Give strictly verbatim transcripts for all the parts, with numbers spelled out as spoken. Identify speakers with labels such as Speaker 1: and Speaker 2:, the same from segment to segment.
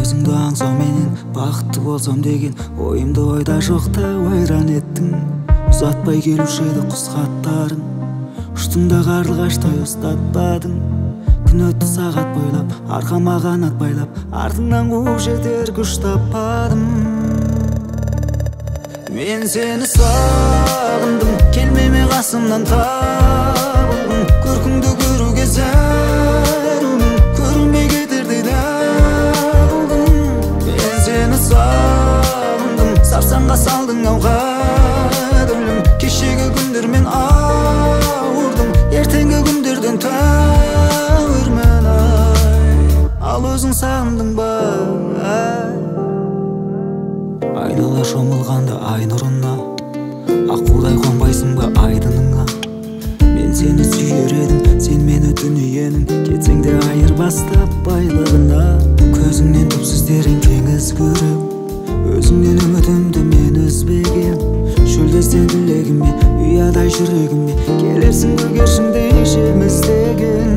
Speaker 1: өзіңді аңсау менен бақытты болсам деген ойымды ойда жоқта ойран еттің. Ұзатпай келуші еді құс хаттарың, ұштың да қарлығаштай ұстатпадың. Күн өтті сағат бойлап, арқама қанат байлап, артыңнан қуып жетер күш таппадым. Мен сені сағындым, келмеме қасымнан табылдым. Көркіңді көруге зәрумін, көрінбей кетердей дағылдым. Мен сені сағындым, сарсаңға салдың ау қадірлім. Кешегі күндермен ауырдым, ертеңгі күндерден тәуірмін ай. Ал өзің сағындың ба ай. Айнала шомылғанда ай нұрына, аққудай қонбайсың ба айдыныңа. Мен сені сүйер едім, сен мені дүниенің, кетсең де айырбастап байлығына. Көзіңнен түпсіз терең теңіз көрем, өзіңнен үмітімді мен үзбегем. Шөлдесен тілегіме, ұядай жүрегіме, келерсің көгершіндей жеміздеген.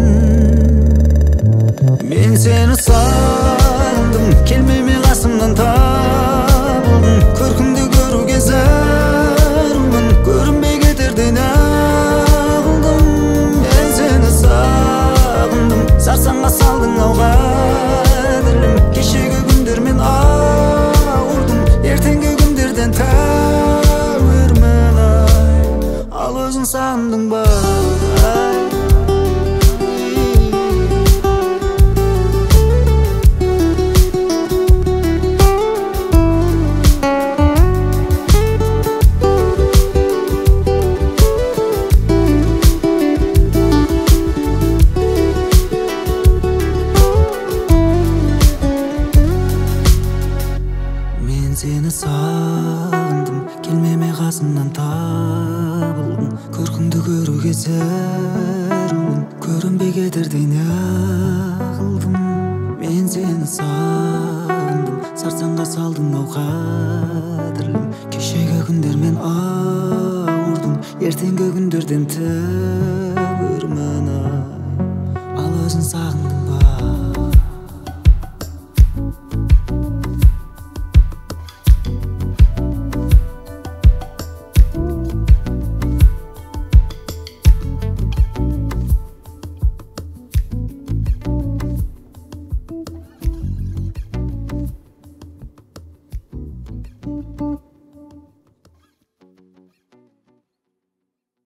Speaker 1: Мен сені сағындым, келмеме қасымнан табылдым. Көркіңді көруге зәрумін, көрінбей кетердей нағылдым. Мен сені сағындым, сарсаңға салдың ау қадірлім. Кешегі күндермен ауырдым, ертеңгі күндерден тәуірмін ай. Ал өзің сағындың ба ай. Мен сені сағындым, келмеме қасымнан табылдым. Көркіңді көруге зәрумін, көрінбей кетердей нағылдым. Мен сені сағындым, сарсаңға салдың ау қадірлім. Кешегі күндермен ауырдым, ертеңгі күндерден тәуірмін ай. Ал өзің сағындың ба. Thank you.